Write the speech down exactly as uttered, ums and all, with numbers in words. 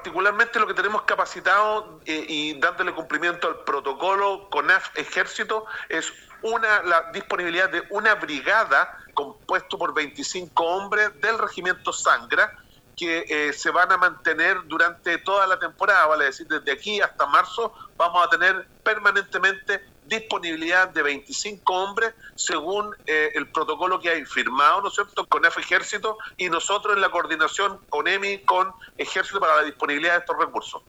particularmente lo que tenemos capacitado eh, y dándole cumplimiento al protocolo CONAF Ejército es una la disponibilidad de una brigada compuesto por veinticinco hombres del regimiento Sangra que eh, se van a mantener durante toda la temporada, vale decir, desde aquí hasta marzo vamos a tener permanentemente disponibilidad de veinticinco hombres según eh, el protocolo que hay firmado, ¿no es cierto?, con F Ejército y nosotros en la coordinación con E M I, con Ejército para la disponibilidad de estos recursos.